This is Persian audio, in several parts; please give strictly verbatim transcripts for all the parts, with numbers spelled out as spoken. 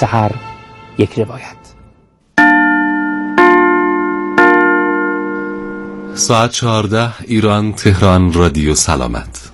هر یک روایت. ساعت چهارده ایران تهران، رادیو سلامت.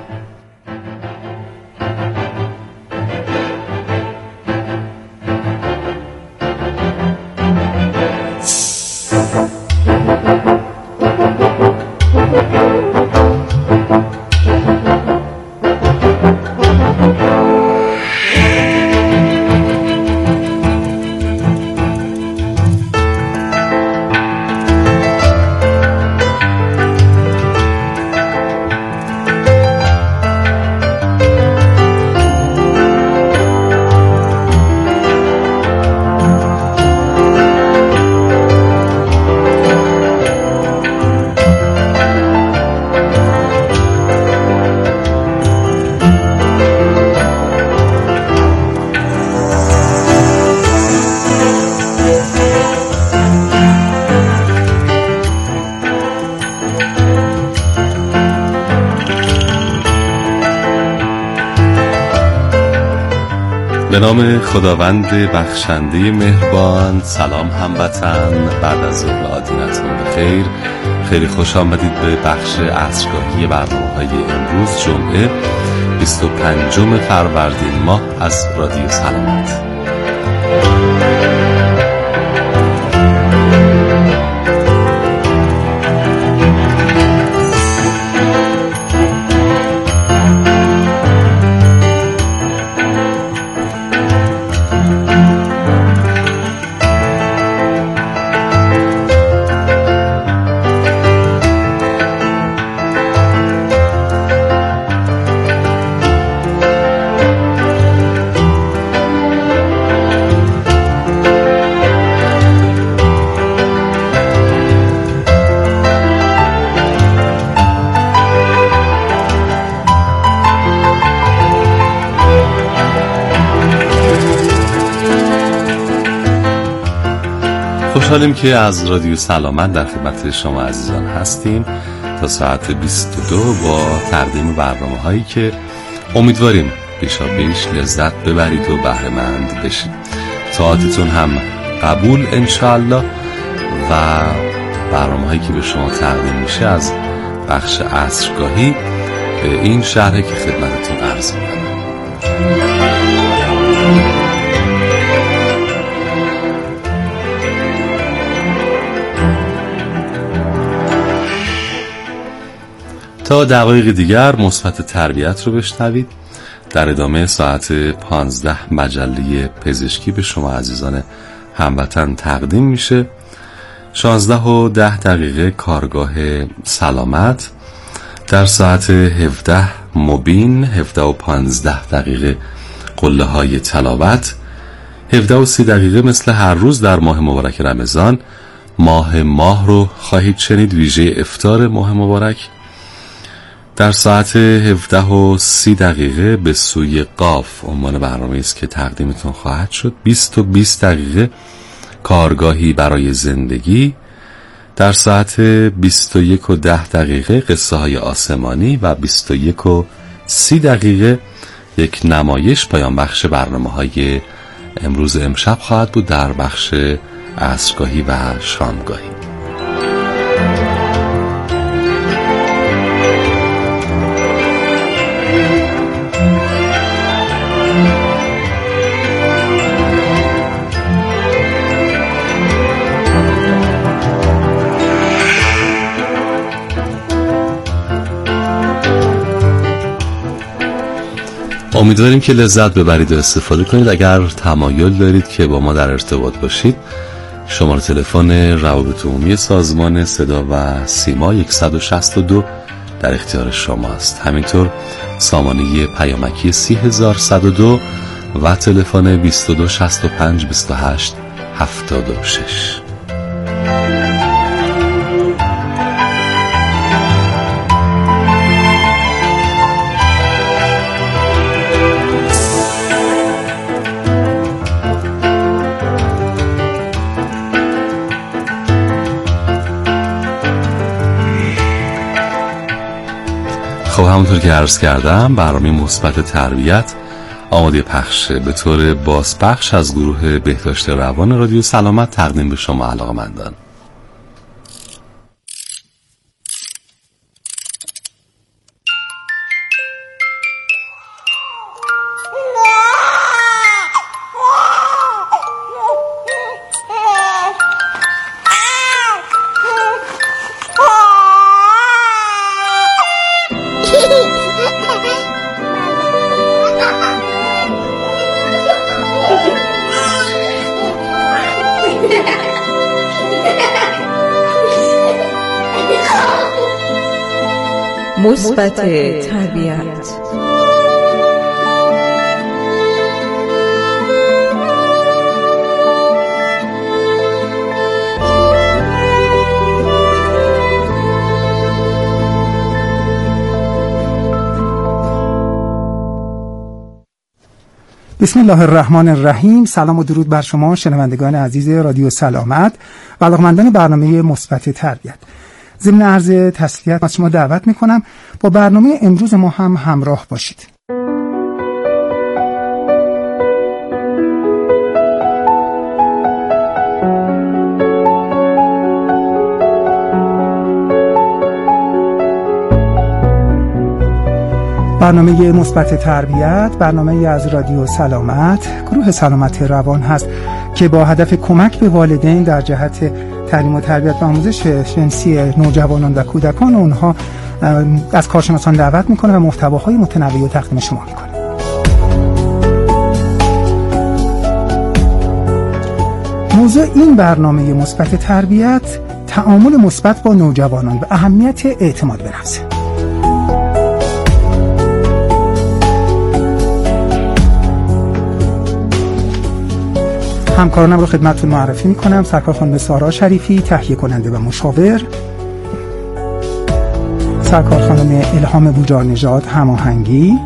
به نام خداوند بخشنده مهربان. سلام هموطن، بعد از ظهر عادینتون بخیر. خیلی خوش آمدید به بخش عصرگاهی برنامه‌های امروز جمعه بیست و پنجم فروردین ماه از رادیو سلامت. خوشحالیم که از رادیو سلامت در خدمت شما عزیزان هستیم تا ساعت بیست و دو با تقدیم برنامه هایی که امیدواریم پیشا پیش لذت ببرید و بهره مند بشید. ساعتتون هم قبول انشاءالله و برنامه هایی که به شما تقدیم میشه از بخش عصرگاهی به این شهر که خدمتتون عرض میکنم. تا دقایق دیگر مثبت تربیت رو بشنوید. در ادامه ساعت پانزده مجله پزشکی به شما عزیزان هموطن تقدیم میشه. شانزده و ده دقیقه کارگاه سلامت. در ساعت هفده مبین. هفده و پانزده دقیقه قله های تلاوت. هفده و سی دقیقه مثل هر روز در ماه مبارک رمضان ماه ماه رو خواهید شنید، ویژه افطار ماه مبارک. در ساعت هفده و سی دقیقه به سوی قاف عنوان برنامه است که تقدیمتون خواهد شد. بیست و بیست دقیقه کارگاهی برای زندگی. در ساعت بیست و یک و ده دقیقه قصه های آسمانی و بیست و یک و سی دقیقه یک نمایش پایان بخش برنامه های امروز امشب خواهد بود در بخش عصرگاهی و شامگاهی. امیدواریم که لذت ببرید و استفاده کنید. اگر تمایل دارید که با ما در ارتباط باشید، شماره تلفن روابط عمومی سازمان صدا و سیما صد و شصت و دو در اختیار شماست. همینطور سامانه پیامکی سی هزار و صد و دو و تلفن بیست و دو شصت و پنج بیست و هشت هفتاد و شش. خب همونطور که عرض کردم برنامه مثبت تربیت آماده پخشه به طور بازپخش از گروه بهداشت روان رادیو سلامت تقدیم به شما علاقه‌مندان. مثبت تربیت. بسم الله الرحمن الرحیم. سلام و درود بر شما شنوندگان عزیز رادیو سلامت و علاقه‌مندان برنامه مثبت تربیت. ضمن عرض تسلیت از شما دعوت میکنم با برنامه امروز ما هم همراه باشید. برنامه مثبت تربیت برنامه از رادیو سلامت گروه سلامت روان هست که با هدف کمک به والدین در جهت تعلیم و تربیت و آموزش جنسی نوجوانان و کودکان و اونها از کارشناسان دعوت میکنه و محتواهای متنوعی رو تقدیم شما میکنه. موضوع این برنامه مثبت تربیت تعامل مثبت با نوجوانان و اهمیت اعتماد به نفس. همکارانم رو خدمتتون معرفی میکنم. سرکار خانم سارا شریفی، تهیه کننده و مشاور، سرکار خانم الهام بوجارنژاد، هماهنگی،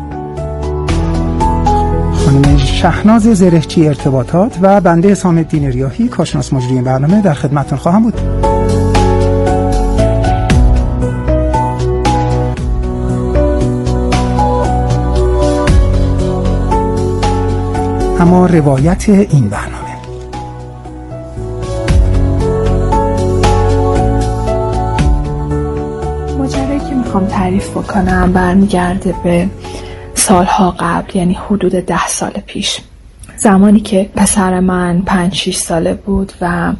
خانم شهناز زرهچی، ارتباطات، و بنده حسام الدین ریاحی، کارشناس مجری این برنامه در خدمتتون خواهم بود. اما روایت این برنامه. میخوام تعریف بکنم برمیگرده به سالها قبل، یعنی حدود ده سال پیش، زمانی که پسر من پنج شیش ساله بود و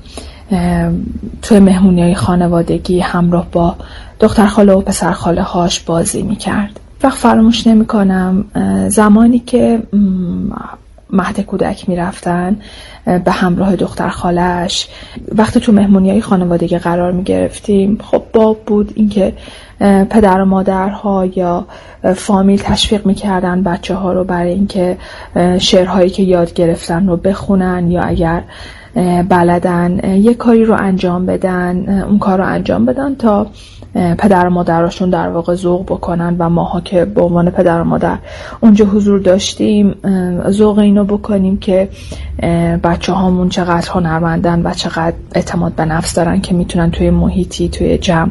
توی مهمونی‌های خانوادگی همراه با دختر خاله و پسر خاله هاش بازی میکرد. وقت فراموش نمی کنم زمانی که مهد کودک میرفتن به همراه دختر خاله‌اش، وقتی تو مهمونی‌های خانوادگی قرار میگرفتیم، خب باب بود اینکه پدر و مادرها یا فامیل تشویق میکردن بچه ها رو برای اینکه شعرهایی که یاد گرفتن رو بخونن، یا اگر بلدن یک کاری رو انجام بدن اون کار رو انجام بدن تا پدر و مادرشون در واقع ذوق بکنن و ماها که به عنوان پدر و مادر اونجا حضور داشتیم ذوق اینو بکنیم که بچه هامون چقدر هنرمندن و چقدر اعتماد به نفس دارن که میتونن توی محیطی توی جمع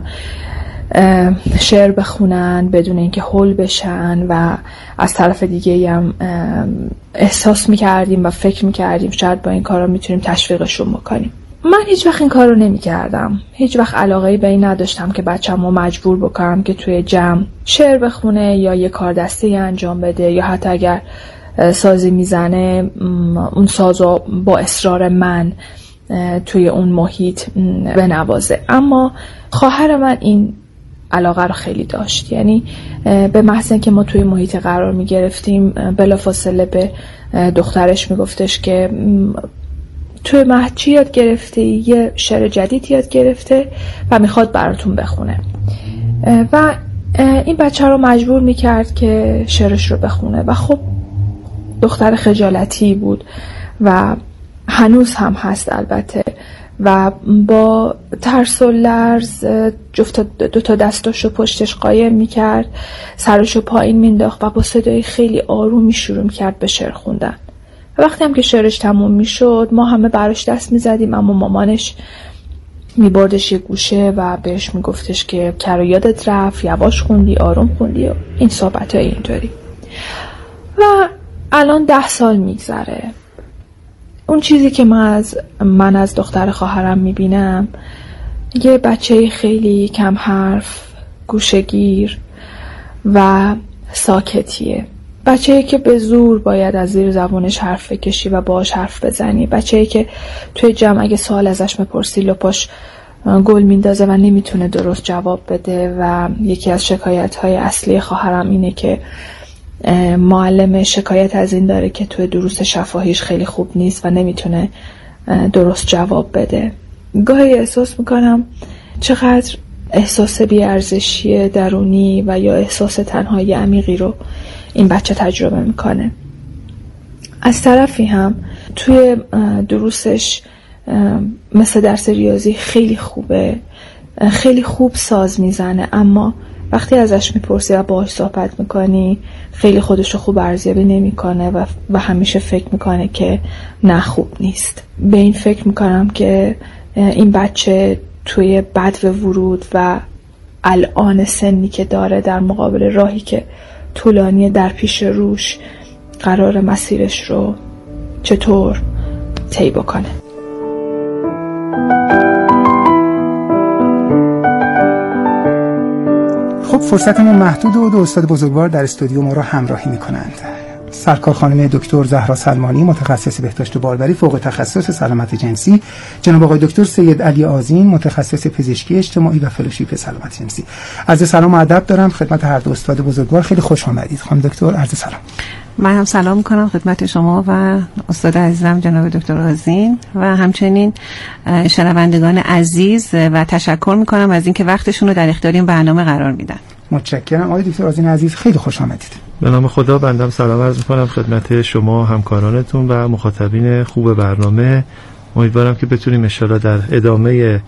شعر بخونن بدون اینکه هول بشن، و از طرف دیگه هم احساس میکردیم و فکر میکردیم شاید با این کارا میتونیم تشویقشون بکنیم. من هیچ وقت این کار رو نمی کردم. هیچ وقت علاقه‌ای به این نداشتم که بچه‌مو مجبور بکنم که توی جمع شعر بخونه یا یه کار دستی انجام بده، یا حتی اگر سازی میزنه اون سازو با اصرار من توی اون محیط بنوازه. اما خواهر من این علاقه رو خیلی داشت، یعنی به محض اینکه ما توی محیط قرار می گرفتیم بلافاصله به دخترش می گفتش که توی مهد چی یاد گرفته؟ یه شعر جدید یاد گرفته و میخواد براتون بخونه، و این بچه رو مجبور می کرد که شعرش رو بخونه. و خب دختر خجالتی بود و هنوز هم هست البته، و با ترس و لرز جفت دو تا دستاشو پشتش قایم میکرد، سرشو پایین مینداخت و با صدای خیلی آرومی شروع میکرد به شعر خوندن. و وقتی هم که شعرش تموم میشد ما همه براش دست میزدیم، اما مامانش میبردش یه گوشه و بهش میگفتش که کرو یادت رفت، یواش خوندی، آروم خوندی و این صحبت های اینطوری. و الان ده سال میگذره. اون چیزی که من از من از دختر خواهرم میبینم یه بچه خیلی کم حرف، گوشه‌گیر و ساکتیه. بچه‌ای که به زور باید از زیر زبانش حرف بکشی و باهاش حرف بزنی. بچه‌ای که توی جمع اگه سوال ازش میپرسی لپاش گل میندازه و نمیتونه درست جواب بده. و یکی از شکایت‌های اصلی خواهرم اینه که معلم شکایت از این داره که توی دروس شفاهیش خیلی خوب نیست و نمیتونه درست جواب بده. گاهی احساس میکنم چقدر احساس بی‌ارزشی درونی و یا احساس تنهایی عمیقی رو این بچه تجربه میکنه. از طرفی هم توی دروسش مثل درس ریاضی خیلی خوبه، خیلی خوب ساز میزنه، اما وقتی ازش میپرسی و باهاش صحبت میکنی خیلی خودشو خوب ارزیابی نمیکنه و, و همیشه فکر میکنه که نه خوب نیست. به این فکر میکنم که این بچه توی بدو ورود و الان سنی که داره در مقابل راهی که طولانی در پیش روش قرار مسیرش رو چطور طی بکنه. خب فرصتمون محدود و دو استاد بزرگوار در استودیو ما رو همراهی میکنند. سرکار خانم دکتر زهرا سلمانی، متخصص بهداشت باروری فوق تخصص سلامت جنسی، جناب آقای دکتر سید علی آذین، متخصص پزشکی اجتماعی و فلوشیپ سلامت جنسی. عرض سلام و ادب دارم خدمت هر دو استاد بزرگوار. خیلی خوش آمدید خانم دکتر. عرض سلام. من هم سلام میکنم خدمت شما و استاد عزیزم جناب دکتر آذین و همچنین شنوندگان عزیز و تشکر میکنم از اینکه وقتشون رو در اختیار این برنامه قرار میدن. متشکرم. آقای دکتر آذین عزیز خیلی خوش آمدید. به نام خدا بنده سلام عرض میکنم خدمت شما همکارانتون و مخاطبین خوب برنامه. امیدوارم که بتونیم ان شاءالله در ادامه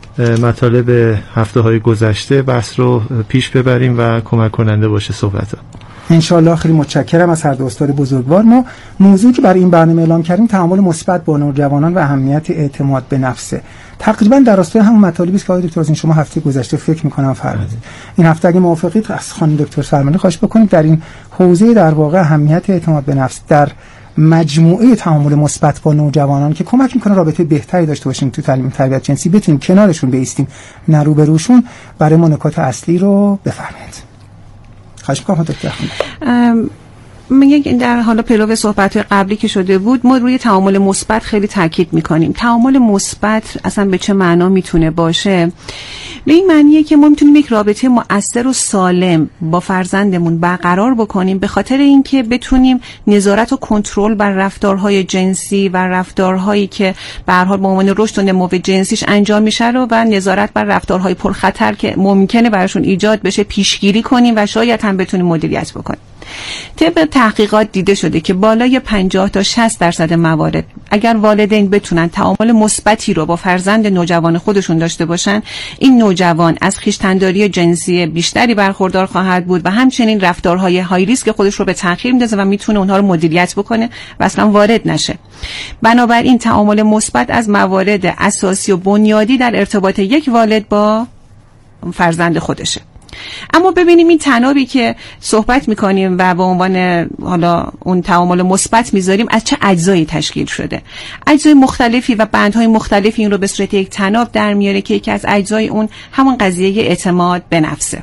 مطالب هفته های گذشته بحث رو پیش ببریم و کمک کننده باشه صحبت‌ها. انشالله. خیلی متشکرم از هر دو استاد بزرگوار. ما موضوعی که برای این برنامه اعلام کردیم تعامل مثبت با نوجوانان و اهمیت اعتماد به نفسه. تقریبا در راستای همون مطالبی است که آقای دکتر آذین شما هفته گذشته فکر می‌کنم فرمودید. این هفته اگه موافقید از خانم دکتر سلمانی خواهش بکنید در این حوزه در واقع اهمیت اعتماد به نفس در مجموعه تعامل مثبت با نوجوانان که کمک میکنه رابطه بهتری داشته باشیم تو تعلیم تربیت جنسی، بتونیم کنارشون بایستیم نه روبروشون، برای ما نکات اصلی رو بفرمایید. خواهش می‌کنم دکتر خانم. میگه در حالا پلو صحبت قبلی که شده بود ما روی تعامل مثبت خیلی تاکید میکنیم. تعامل مثبت اصلا به چه معنا میتونه باشه؟ به این معنیه که ما میتونیم یک رابطه مؤثر و سالم با فرزندمون برقرار بکنیم به خاطر اینکه بتونیم نظارت و کنترل بر رفتارهای جنسی و رفتارهایی که به هر حال به عنوان رشد و نمو جنسیش انجام میشه رو و نظارت بر رفتارهای پرخطر که ممکنه براشون ایجاد بشه پیشگیری کنیم و شاید هم بتونیم مدیریت بکنیم. طبق تحقیقات دیده شده که بالای پنجاه تا شصت درصد موارد اگر والدین بتونن تعامل مثبتی رو با فرزند نوجوان خودشون داشته باشن، این نوجوان از خویشتن‌داری جنسی بیشتری برخوردار خواهد بود و همچنین رفتارهای های ریسک خودش رو به تأخیر میندازه و میتونه اونها رو مدیریت بکنه و اصلا وارد نشه. بنابراین تعامل مثبت از موارد اساسی و بنیادی در ارتباط یک والد با فرزند خودشه. اما ببینیم این تنابی که صحبت میکنیم و به عنوان حالا اون تعامل مثبت میذاریم از چه اجزایی تشکیل شده. اجزای مختلفی و بندهای مختلفی این رو به صورت یک تناب در میاره که یکی از اجزای اون همون قضیه اعتماد به نفسه.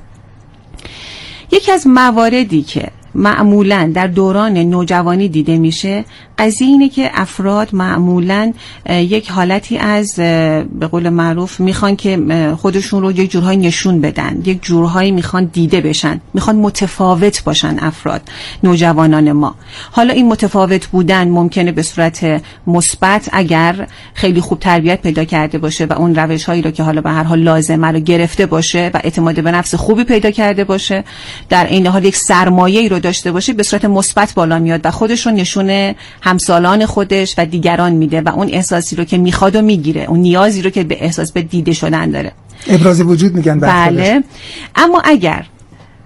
یکی از مواردی که معمولاً در دوران نوجوانی دیده میشه قضیه اینه که افراد معمولاً یک حالتی از به قول معروف میخوان که خودشون رو یک جورهای نشون بدن، یک جورهایی میخوان دیده بشن، میخوان متفاوت باشن افراد نوجوانان ما. حالا این متفاوت بودن ممکنه به صورت مثبت اگر خیلی خوب تربیت پیدا کرده باشه و اون روش‌هایی رو که حالا به هر حال لازمه رو گرفته باشه و اعتماد به نفس خوبی پیدا کرده باشه، در این حال یک سرمایه‌ای رو داشته باشه، به صورت مثبت بالا میاد و خودش رو نشونه همسالان خودش و دیگران میده و اون احساسی رو که میخواد و میگیره، اون نیازی رو که به احساس به دیده شدن داره، ابراز وجود میگن. بله. اما اگر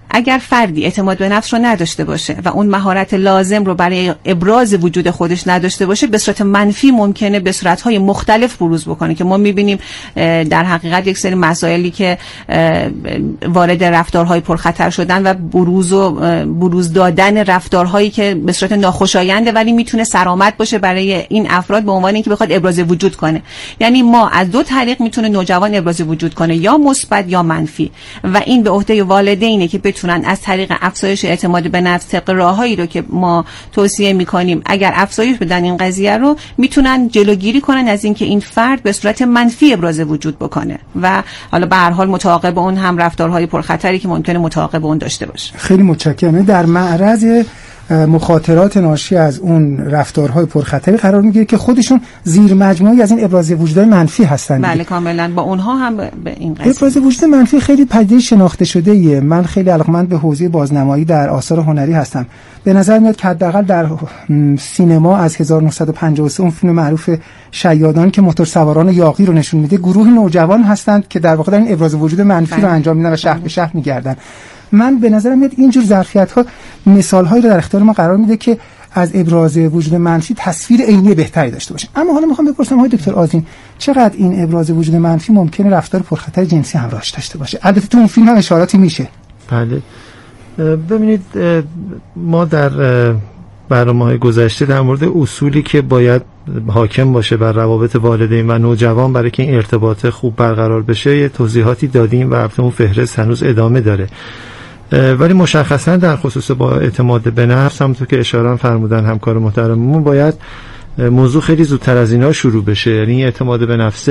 اگر فردی اعتماد به نفس رو نداشته باشه و اون مهارت لازم رو برای ابراز وجود خودش نداشته باشه، به صورت منفی ممکنه به صورت‌های مختلف بروز بکنه که ما می‌بینیم در حقیقت یک سری مسائلی که وارد رفتارهای پرخطر شدن و بروز و بروز دادن رفتارهایی که به صورت ناخوشاینده ولی میتونه سرآمد باشه برای این افراد به عنوان اینکه بخواد ابراز وجود کنه. یعنی ما از دو طریق میتونه نوجوان ابراز وجود کنه، یا مثبت یا منفی، و این به عهده والدینه که بتونن از طریق افزایش اعتماد به نفس طبق راههایی رو که ما توصیه میکنیم اگر افزایش بدن این قضیه رو، میتونن جلوگیری کنن از اینکه این فرد به صورت منفی ابراز وجود بکنه و حالا به هر حال متعاقب اون هم رفتارهای پرخطری که ممکنه متعاقب اون داشته باشه. خیلی متشکرم. در معرض مخاطرات ناشی از اون رفتارهای پرخطری قرار میگیره که خودشون زیر مجموعی از این ابراز وجودهای منفی هستند. بله کاملا، با اونها هم به این قضیه ابراز وجود منفی خیلی پدیده شناخته شده ایه. من خیلی علاقه‌مند به حوزه بازنمایی در آثار هنری هستم. به نظر میاد که حداقل در سینما از هزار و نهصد و پنجاه و سه اون فیلم معروف شیادان که موتور سواران یاغی رو نشون میده، گروه نوجوان هستند که در واقع در این ابراز وجود منفی بله. رو انجام میدن و شهر به شهر میگردن. من به نظرم میاد اینجور ظرفیت‌ها مثال‌هایی رو در اختیار ما قرار میده که از ابراز وجود منفی تصویر عینی بهتری داشته باشه. اما حالا میخوام بپرسم آقای دکتر آذین، چقدر این ابراز وجود منفی ممکنه رفتار پرخطر جنسی همراهش داشته باشه؟ البته تو اون فیلم هم اشاراتی میشه. بله. ببینید ما در برنامه‌های گذشته در مورد اصولی که باید حاکم باشه بر روابط والدین و نوجوان برای که این ارتباط خوب برقرار بشه یه توضیحاتی دادیم و البته اون فهرست هنوز ادامه داره. ولی مشخصا در خصوص با اعتماد به نفس، همونطور که اشاره فرمودن همکار محترممون، باید موضوع خیلی زودتر از اینا شروع بشه. یعنی اعتماد به نفس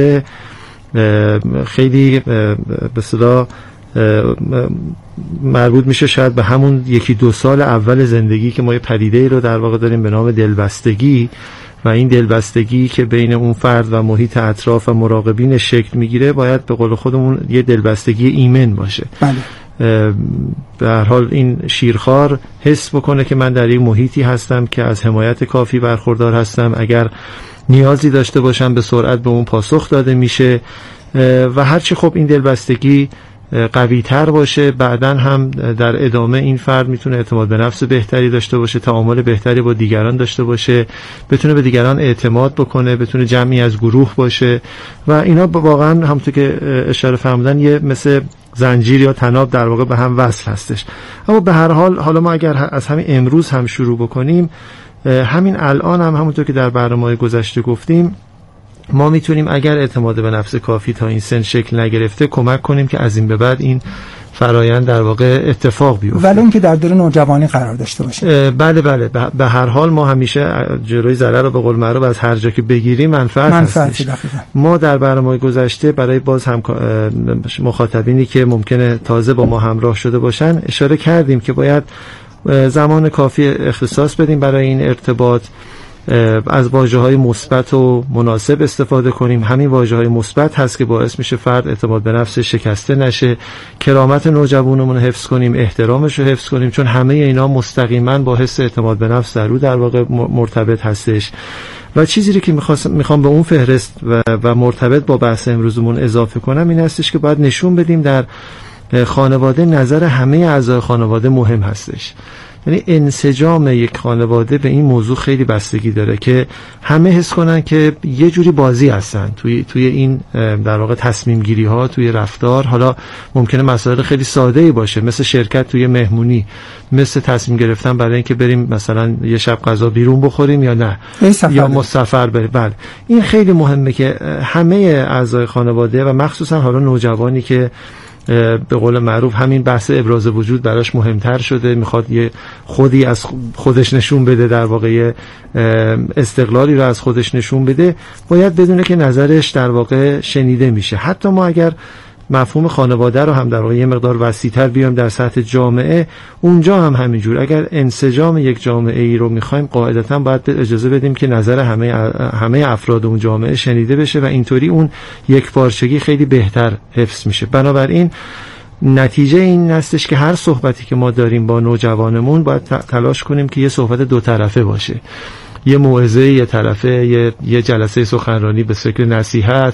خیلی به اصطلاح مربوط میشه شاید به همون یکی دو سال اول زندگی که ما یه پدیده‌ای رو در واقع داریم به نام دلبستگی، و این دلبستگی که بین اون فرد و محیط اطراف و مراقبین شکل میگیره باید به قول خودمون یه دلبستگی ایمن باشه. بله. به هر حال این شیرخوار حس بکنه که من در یک محیطی هستم که از حمایت کافی برخوردار هستم، اگر نیازی داشته باشم به سرعت به اون پاسخ داده میشه و هرچی خب این دلبستگی قوی تر باشه، بعداً هم در ادامه این فرد میتونه اعتماد به نفس بهتری داشته باشه، تعامل بهتری با دیگران داشته باشه، بتونه به دیگران اعتماد بکنه، بتونه جمعی از گروه باشه و اینا واقعاً همونطور که اشاره فرمودن یه مثل زنجیر یا تناب در واقع به هم وصل هستش. اما به هر حال حالا ما اگر از همین امروز هم شروع بکنیم، همین الان هم همونطور که در برنامه‌های گذشته گفتیم، ما میتونیم اگر اعتماد به نفس کافی تا این سن شکل نگرفته کمک کنیم که از این به بعد این فرایند در واقع اتفاق بیفته، ولی اینکه در دور نوجوانی قرار داشته باشه. بله بله، به هر حال ما همیشه جلوی ضرر رو به قول معروف از هر جا که بگیریم منفعت, منفعت هستش. ما در برنامه گذشته برای باز هم مخاطبینی که ممکنه تازه با ما همراه شده باشن اشاره کردیم که باید زمان کافی اختصاص بدیم برای این ارتباط، از واژه‌های مثبت و مناسب استفاده کنیم. همین واژه‌های مثبت هست که باعث میشه فرد اعتماد به نفسش شکسته نشه، کرامت نوجوانمون حفظ کنیم، احترامش رو حفظ کنیم، چون همه اینا مستقیما با حس اعتماد به نفس در رو در واقع مرتبط هستش. و چیزی که میخوام به اون فهرست و, و مرتبط با بحث امروزمون اضافه کنم این هستش که باید نشون بدیم در خانواده نظر همه اعضای خانواده مهم هستش. یعنی انسجام یک خانواده به این موضوع خیلی بستگی داره که همه حس کنن که یه جوری بازی هستن توی توی این در واقع تصمیم گیری ها، توی رفتار. حالا ممکنه مسائل خیلی ساده ای باشه، مثل شرکت توی مهمونی، مثل تصمیم گرفتن برای اینکه بریم مثلا یه شب غذا بیرون بخوریم یا نه، یا مسافر بریم. بله، این خیلی مهمه که همه اعضای خانواده و مخصوصا حالا نوجوانی که به قول معروف همین بحث ابراز وجود براش مهمتر شده، میخواد یه خودی از خودش نشون بده، در واقع استقلالی رو از خودش نشون بده، باید بدونه که نظرش در واقع شنیده میشه. حتی ما اگر مفهوم خانواده رو هم در واقع یه مقدار وسیع‌تر بیام در سطح جامعه، اونجا هم همینجور اگر انسجام یک جامعه ای رو میخوایم قاعدتاً باید اجازه بدیم که نظر همه همه افراد اون جامعه شنیده بشه و اینطوری اون یک پارچگی خیلی بهتر حفظ میشه. بنابراین نتیجه این هستش که هر صحبتی که ما داریم با نوجوانمون باید تلاش کنیم که یه صحبت دو طرفه باشه. یه موعظه یه طرفه، یه, یه جلسه سخنرانی به شکل نصیحت،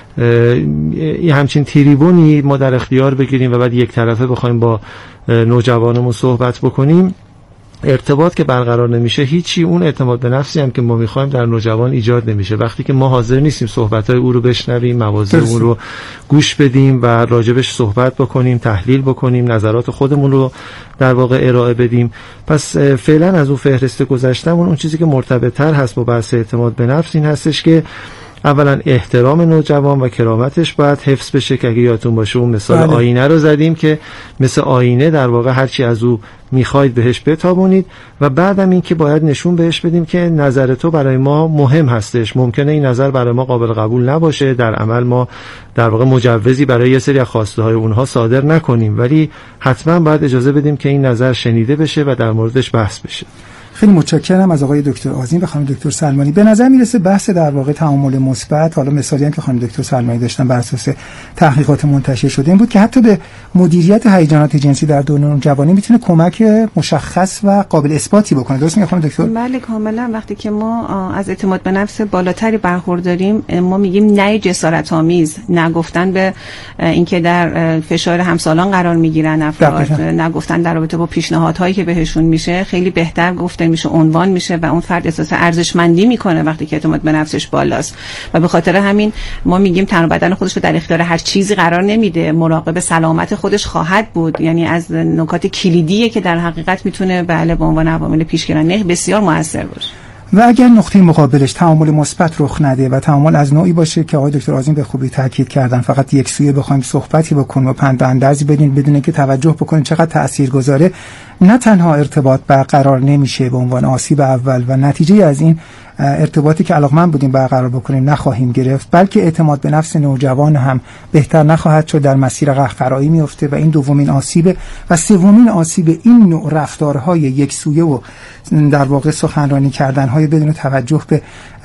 یه همچین تریبونی ما در اختیار بگیریم و بعد یک طرفه بخوایم با نوجوانمون صحبت بکنیم، ارتباط که برقرار نمیشه، هیچی اون اعتماد به نفسی هم که ما میخوایم در نوجوان ایجاد نمیشه. وقتی که ما حاضر نیستیم صحبت‌های او رو بشنویم، مواضع اون رو گوش بدیم و راجبش صحبت بکنیم، تحلیل بکنیم، نظرات خودمون رو در واقع ارائه بدیم، پس فعلا از اون فهرست گذشتمون اون چیزی که مرتبط‌تر هست با بحث اعتماد به نفس این هستش که اولا احترام نوجوان و کرامتش باید حفظ بشه، که اگه یادتون باشه اون مثال بله. آینه رو زدیم که مثل آینه در واقع هرچی از او میخواید بهش بتابونید و بعدم این که باید نشون بهش بدیم که نظر تو برای ما مهم هستش. ممکنه این نظر برای ما قابل قبول نباشه، در عمل ما در واقع مجوزی برای یه سری از خواسته های اونها صادر نکنیم، ولی حتما باید اجازه بدیم که این نظر شنیده بشه و در موردش بحث بشه. خیلی متشکرم از آقای دکتر آذین و خانم دکتر سلمانی. به نظر میرسه بحث در واقع تعامل مثبت، حالا مثالی هم که خانم دکتر سلمانی داشتن بر اساس تحقیقات منتشر شده این بود که حتی به مدیریت هیجانات جنسی در دوران جوانی میتونه کمک مشخص و قابل اثباتی بکنه. درست میگم خانم دکتر؟ بله کاملا. وقتی که ما از اعتماد به نفس بالاتری برخورداریم، ما میگیم نه جسارت آمیز، نگفتن به اینکه در فشار همسالان قرار میگیرن افراد، نگفتن در رابطه با پیشنهادهایی که بهشون میشه، خیلی بهتر گفته میشه، عنوان میشه و اون فرد احساس ارزشمندی میکنه وقتی که اعتماد به نفسش بالاست و به خاطر همین ما میگیم تن و بدن خودش رو در اختیار هر چیزی قرار نمیده، مراقب سلامت خودش خواهد بود. یعنی از نکات کلیدیه که در حقیقت میتونه بله به عنوان عوامل پیشگیرنده بسیار موثر باشه. و اگر نقطه مقابلش تعامل مثبت رخ نده و تعامل از نوعی باشه که آقای دکتر آذین به خوبی تاکید کردن، فقط یک سویه بخوایم صحبتی بکنیم و پند و اندرزی بدین بدون که توجه بکنیم چقدر تاثیرگذاره، نه تنها ارتباط برقرار نمیشه به عنوان آسیب اول و نتیجه از این ارتباطی که علاقمند بودیم برقرار بکنیم نخواهیم گرفت، بلکه اعتماد به نفس نوجوان هم بهتر نخواهد شد، در مسیر قهقرایی میفته و این دومین آسیب و سومین آسیب این نوع رفتارهای یک سویه و در واقع سخنرانی کردنهای بدون توجه به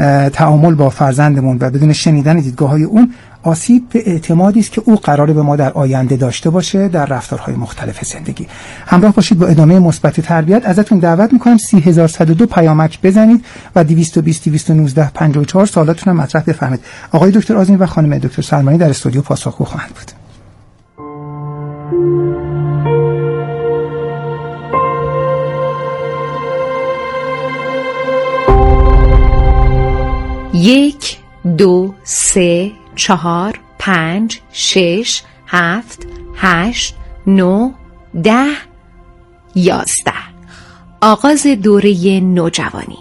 تعامل با فرزندمون و بدون شنیدن دیدگاه‌های اون آسیب به اعتمادی است که او قراره به ما در آینده داشته باشه در رفتارهای مختلف زندگی. همراه باشید با ادامه مثبت تربیت. ازتون دعوت میکنم سی هزار و صد و دو پیامک بزنید و دویست و بیست دویست و نوزده پنجاه و چهار سوالاتون هم مطرح بفرمایید. آقای دکتر آذین و خانم دکتر سلمانی در استودیو پاسخگو خواهند بود. یک دو سه چهار پنج شش هفت هشت نه ده یازده. آغاز دوره نوجوانی.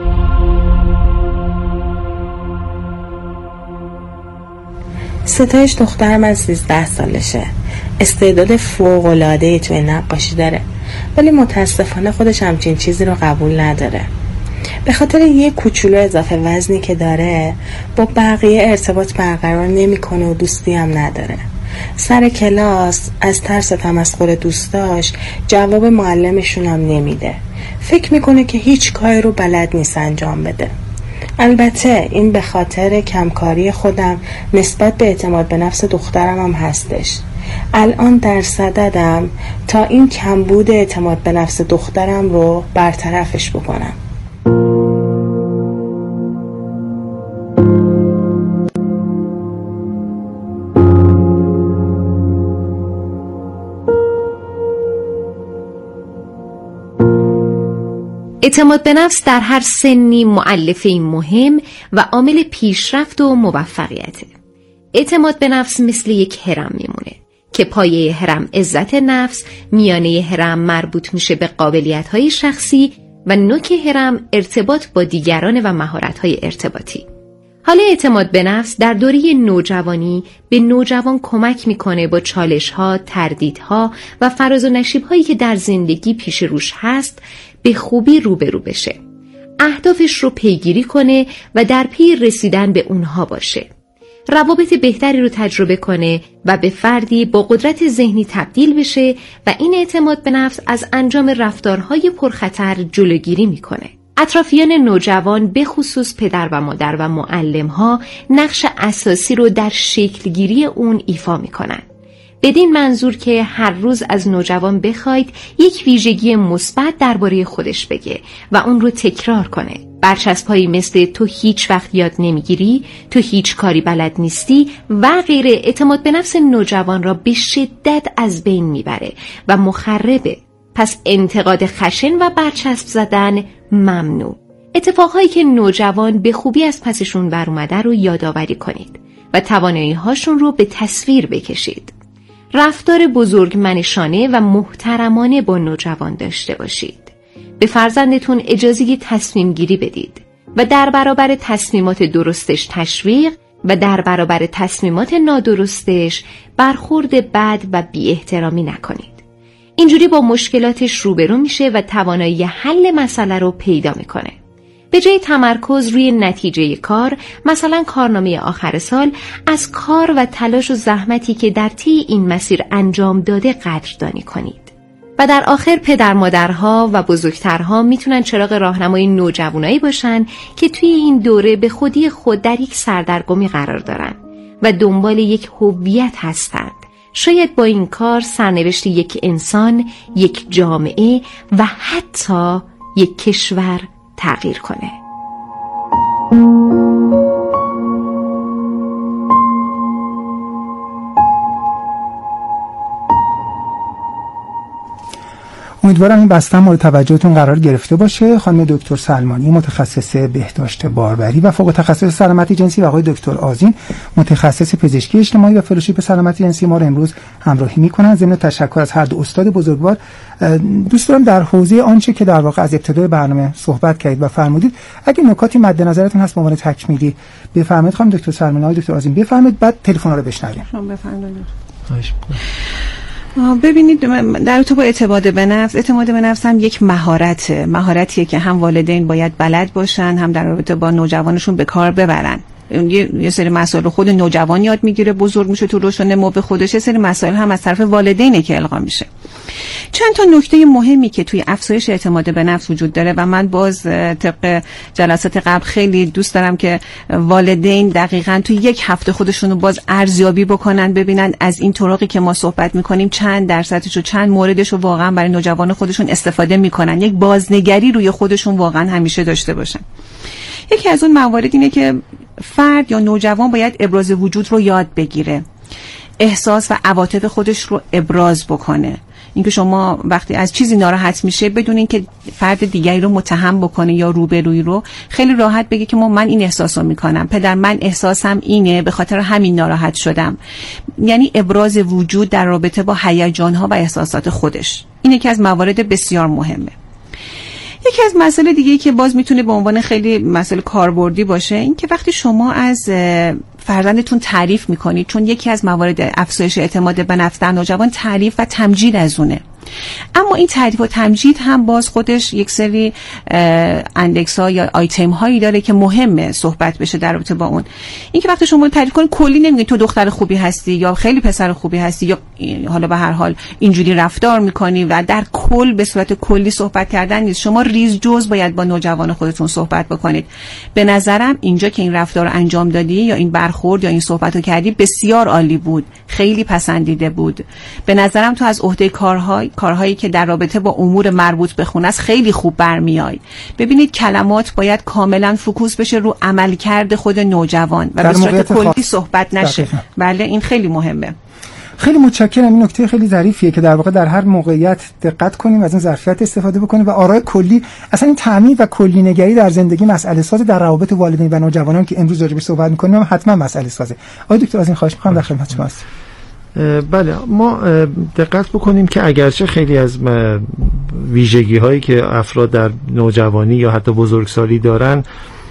ستایش دخترم از سیزده سالشه، استعداد فوق‌العاده‌ای توی نقاشی داره، ولی متاسفانه خودش همچین چیزی رو قبول نداره. به خاطر یه کوچولو اضافه وزنی که داره با بقیه ارتباط برقرار نمی‌کنه و دوستی هم نداره. سر کلاس از ترس تمسخر دوستاش جواب معلمشون هم نمیده. فکر میکنه که هیچ کاری رو بلد نیست انجام بده. البته این به خاطر کمکاری خودم نسبت به اعتماد به نفس دخترم هم هستش. الان در صددم تا این کمبود اعتماد به نفس دخترم رو برطرفش بکنم. اعتماد به نفس در هر سنی مؤلفه مهم و عامل پیشرفت و موفقیته. اعتماد به نفس مثل یک هرم میمونه که پایه هرم عزت نفس، میانه هرم مربوط میشه به قابلیت‌های شخصی و نوک هرم ارتباط با دیگران و مهارت‌های ارتباطی. حالا اعتماد به نفس در دوره نوجوانی به نوجوان کمک میکنه با چالش‌ها، تردیدها و فراز و نشیب‌هایی که در زندگی پیش روش هست به خوبی روبرو بشه. اهدافش رو پیگیری کنه و در پی رسیدن به اونها باشه. روابط بهتری رو تجربه کنه و به فردی با قدرت ذهنی تبدیل بشه و این اعتماد به نفس از انجام رفتارهای پرخطر جلوگیری میکنه. اطرافیان نوجوان به خصوص پدر و مادر و معلم‌ها نقش اساسی رو در شکلگیری اون ایفا میکنن. بدین منظور که هر روز از نوجوان بخواید یک ویژگی مثبت درباره خودش بگه و اون رو تکرار کنه. برچسب‌هایی مثل تو هیچ وقت یاد نمیگیری، تو هیچ کاری بلد نیستی و غیره اعتماد به نفس نوجوان را به شدت از بین میبره و مخربه. پس انتقاد خشن و برچسب زدن ممنوع. اتفاقهایی که نوجوان به خوبی از پسشون بر اومده رو یادآوری کنید و توانایی هاشون رو به تصویر بکشید. رفتار بزرگمنشانه و محترمانه با نوجوان داشته باشید. به فرزندتون اجازه تصمیم گیری بدید و در برابر تصمیمات درستش تشویق و در برابر تصمیمات نادرستش برخورد بد و بی احترامی نکنید. اینجوری با مشکلاتش روبرو میشه و توانایی حل مسئله رو پیدا میکنه. به جای تمرکز روی نتیجه کار، مثلا کارنامه آخر سال، از کار و تلاش و زحمتی که در طی این مسیر انجام داده قدردانی کنید. و در آخر پدر مادرها و بزرگترها میتونن چراغ راهنمای نوجوانایی باشن که توی این دوره به خودی خود در یک سردرگمی قرار دارن و دنبال یک هویت هستند. شاید با این کار سرنوشت یک انسان، یک جامعه و حتی یک کشور تغییر کنه. امیدوارم این بسته مورد توجهتون قرار گرفته باشه. خانم دکتر سلمانی متخصص بهداشت باربری و فوق تخصص سلامتی جنسی و آقای دکتر آذین متخصص پزشکی اجتماعی و فلوشیپ سلامتی جنسی ما رو امروز همراهی میکنن. ضمن تشکر از هر دو استاد بزرگوار، دوست دارم در حوزه آنچه که در واقع از ابتدای برنامه صحبت کردید و فرمودید اگه نکاتی مد نظرتون هست به عنوان تکمیلی بفرمایید. خانم دکتر سلمانی، آقای دکتر آذین بفرمایید، بعد تلفن رو بشنویم. شما بفرمایید. ببینید، در رابطه با اعتماد به نفس، اعتماد به نفس هم یک مهارته، مهارتیه که هم والدین باید بلد باشن، هم در رابطه با نوجوانشون به کار ببرن. یه سری مسائل خود نوجوان یاد میگیره، بزرگ میشه تو رشد نمو به خودش، یه سری مسائل هم از طرف والدینه که القا میشه. چند تا نکته مهمی که توی افزایش اعتماد به نفس وجود داره و من باز طبق جلسات قبل خیلی دوست دارم که والدین دقیقاً توی یک هفته خودشونو باز ارزیابی بکنن، ببینن از این طرقی که ما صحبت میکنیم چند درصدش و چند موردش رو واقعا برای نوجوان خودشون استفاده میکنن. یک بازنگری روی خودشون واقعا همیشه داشته باشن. یکی از اون موارد اینه که فرد یا نوجوان باید ابراز وجود رو یاد بگیره، احساس و عواطف خودش رو ابراز بکنه. اینکه شما وقتی از چیزی ناراحت میشه بدون اینکه فرد دیگری رو متهم بکنه یا روبرویی رو، خیلی راحت بگه که ما من این احساس رو میکنم، پدر من احساسم اینه، به خاطر همین ناراحت شدم. یعنی ابراز وجود در رابطه با هیجان‌ها و احساسات خودش. این یکی از موارد بسیار مهمه. یکی از مسائل دیگه‌ای که باز میتونه به عنوان خیلی مسئله کاربردی باشه، این که وقتی شما از فرزندتون تعریف میکنید، چون یکی از موارد افزایش اعتماد به نفس در نوجوان تعریف و تمجید از اونه. اما این تعریف و تمجید هم باز خودش یک سری اندکس ها یا آیتم هایی داره که مهمه صحبت بشه در رابطه با اون. این که وقتی شما تعریف کنید کلی نمیگید تو دختر خوبی هستی یا خیلی پسر خوبی هستی یا حالا به هر حال اینجوری رفتار میکنی و در کل به صورت کلی صحبت کردن نیست. شما ریز جز باید با نوجوان خودتون صحبت بکنید. به نظرم اینجا که این رفتار رو انجام دادی یا این برخورد یا این صحبت رو کردی بسیار عالی بود، خیلی پسندیده بود. به نظرم تو از عهده کارهای کارهایی که در رابطه با امور مربوط به خونه است خیلی خوب برمیای. ببینید کلمات باید کاملا فوکوس بشه رو عملکرد خود نوجوان و به صورت کلی صحبت نشه. دقیقا. بله این خیلی مهمه. خیلی متشکرم. این نکته خیلی ظریفیه که در واقع در هر موقعیت دقت کنیم، از این ظرفیت استفاده بکنیم و آرای کلی، اصلا این تعمیم و کلی نگری در زندگی مسئله ساز در روابط والدین و نوجوانان که امروز راجع بهش صحبت می‌کنیم حتما مسئله سازه. آقای دکتر از این خواهش می‌کنم در خدمت شما هستم. بله، ما دقت بکنیم که اگرچه خیلی از ویژگی هایی که افراد در نوجوانی یا حتی بزرگسالی دارن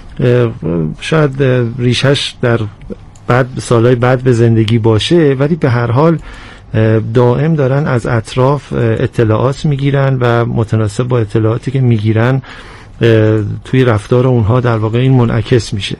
شاید ریشش در بعد سالهای بعد به زندگی باشه، ولی به هر حال دائم دارن از اطراف اطلاعات میگیرن و متناسب با اطلاعاتی که میگیرن توی رفتار اونها در واقع این منعکس میشه.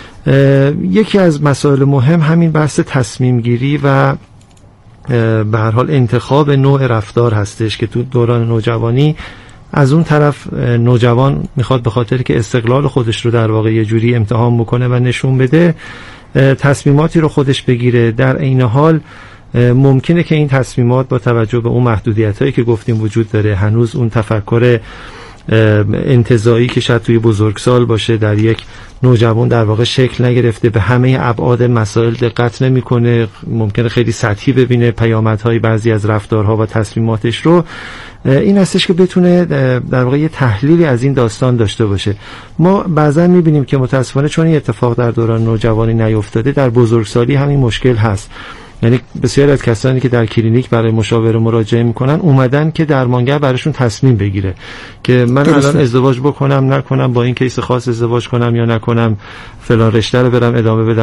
یکی از مسائل مهم همین بحث تصمیم گیری و به هر حال انتخاب نوع رفتار هستش که تو دوران نوجوانی از اون طرف نوجوان میخواد به خاطر که استقلال خودش رو در واقع یه جوری امتحان بکنه و نشون بده، تصمیماتی رو خودش بگیره. در عین حال ممکنه که این تصمیمات با توجه به اون محدودیتایی که گفتیم وجود داره، هنوز اون تفکر انتزاعی که شاید توی بزرگسال باشه در یک نوجوان در واقع شکل نگرفته، به همه ابعاد مسائل دقت نمیکنه، ممکنه خیلی سطحی ببینه پیامدهای بعضی از رفتارها و تصمیماتش رو. این هستش که بتونه در واقع یه تحلیلی از این داستان داشته باشه. ما بعضا میبینیم که متاسفانه چون این اتفاق در دوران نوجوانی نیفتاده، در بزرگسالی همین مشکل هست. یعنی بسیاری از کسانی که در کلینیک برای مشاوره مراجعه میکنن اومدن که درمانگر براشون تصمیم بگیره که من درسته. الان ازدواج بکنم نکنم، با این کیس خاص ازدواج کنم یا نکنم، فلان رشته رو برم ادامه بدم